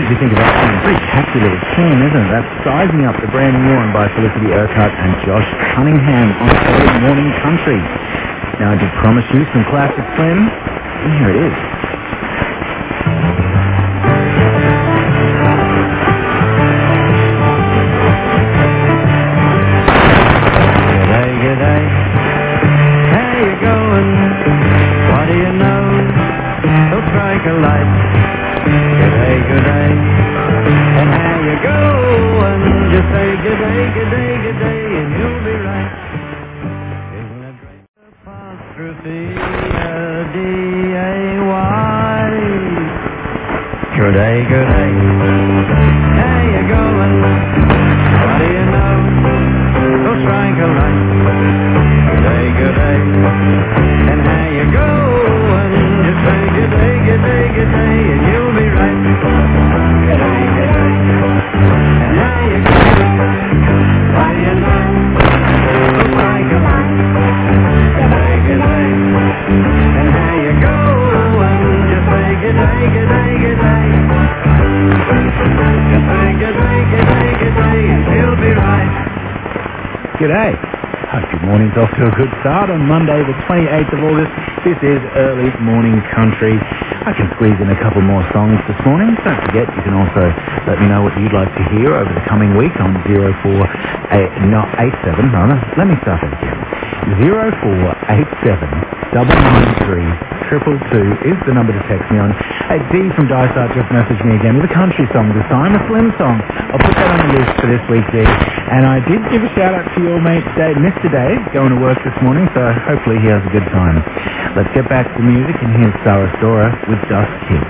did you think of that song? Pretty catchy little tune, isn't it? That's Sizing Up, the brand new one by Felicity Urquhart and Josh Cunningham on Early Morning Country. Now, I did promise you some classic Slim, and here it is. G'day, how you going? What do you know? So strike a light. G'day, and how you going? Just say g'day, and you'll be right. Isn't it great? Apostrophe D-A-Y. G'day, how you going? What do you know? So strike a light. G'day, and how you going? Just say g'day, and you'll be right. G'day, and how you going? What do you know? So strike a light. G'day, and how you going? Just say g'day. Just say g'day, and she'll be right. G'day. Hope your morning's off to a good start on Monday the 28th of August. This is Early Morning Country. I can squeeze in a couple more songs this morning. Don't forget, you can also let me know what you'd like to hear over the coming week on 0487, rather. Let me start that again. 0487 993 222 is the number to text me on. Hey, Dee from Dysart just messaged me again with a country song this time, a Slim song. I'll put that on the list for this week, Dee. And I did give a shout out to your mate Dave, Mr. Dave, going to work this morning, so hopefully he has a good time. Let's get back to the music, and here's Sarah Storer with Dust Kids.